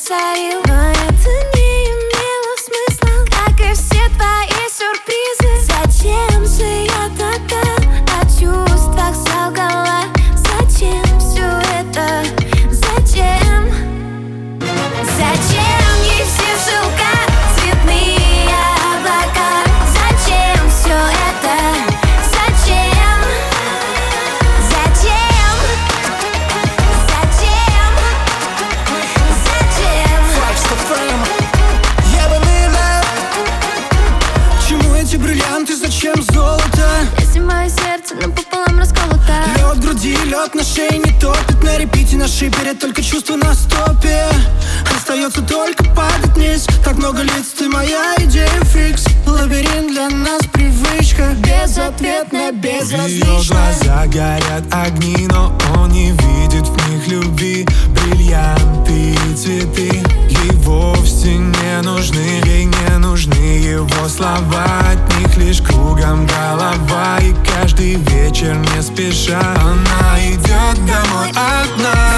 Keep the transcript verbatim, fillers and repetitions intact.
засорил. Но это не имело смысла, как и все твои сюрпризы. Зачем же я тогда о чувствах солгала? Зачем все это? Зачем? Зачем ей все шелка, цветные облака? Зачем все это? Зачем? Зачем? Зачем? Зачем? Чему эти бриллианты, зачем золото? Если мое сердце напополам расколото. Лед в груди, лед на шее не топит. На репите, на шипере, только чувство на стопе. Остается только падать вниз. Так много лиц, ты моя идея фикс. Лабиринт для нас привычка. Безответная, безразличная. Ее глаза горят огни, но он не видит в них любви. Бриллианты и цветы ей вовсе не нужны. Ей не нужны его слова, от них лишь кругом голова. И каждый вечер не спеша она идет домой одна.